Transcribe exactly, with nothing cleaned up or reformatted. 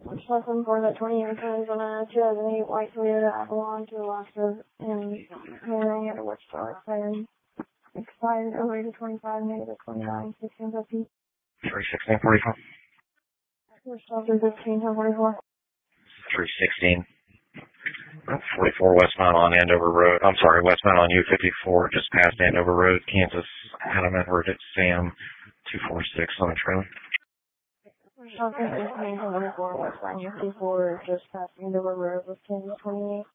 Seven for the twenty-eight times on a two thousand eight white Toyota Avalon to Alaska and handling at a Wichita expired. Expired over to twenty-five, negative twenty-nine, sixteen fifty. three sixteen forty-four. Wichita three fifteen, ten forty-four. three sixteen. forty-four westbound on Andover Road. I'm sorry, westbound on U fifty-four, just past Andover Road, Kansas. Adam Edward at Sam two forty-six on a trailer. Wichita three fifteen, ten forty-four, westbound U fifty-four, just past Andover Road with Kansas twenty-eight.